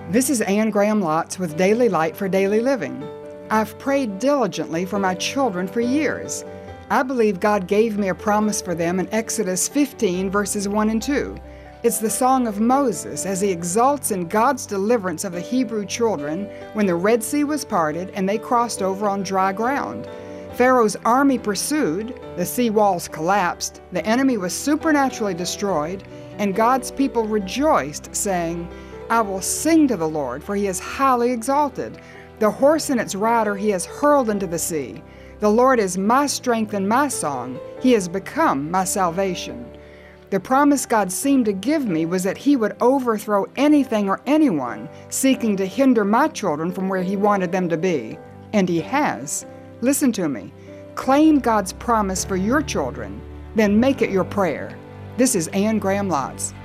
This is Anne Graham Lotz with Daily Light for Daily Living. I've prayed diligently for my children for years. I believe God gave me a promise for them in Exodus 15, verses 1 and 2. It's the song of Moses as he exults in God's deliverance of the Hebrew children when the Red Sea was parted and they crossed over on dry ground. Pharaoh's army pursued, the sea walls collapsed, the enemy was supernaturally destroyed, and God's people rejoiced, saying, "I will sing to the Lord, for he is highly exalted. The horse and its rider he has hurled into the sea. The Lord is my strength and my song. He has become my salvation." The promise God seemed to give me was that he would overthrow anything or anyone seeking to hinder my children from where he wanted them to be. And he has. Listen to me. Claim God's promise for your children, then make it your prayer. This is Anne Graham Lotz.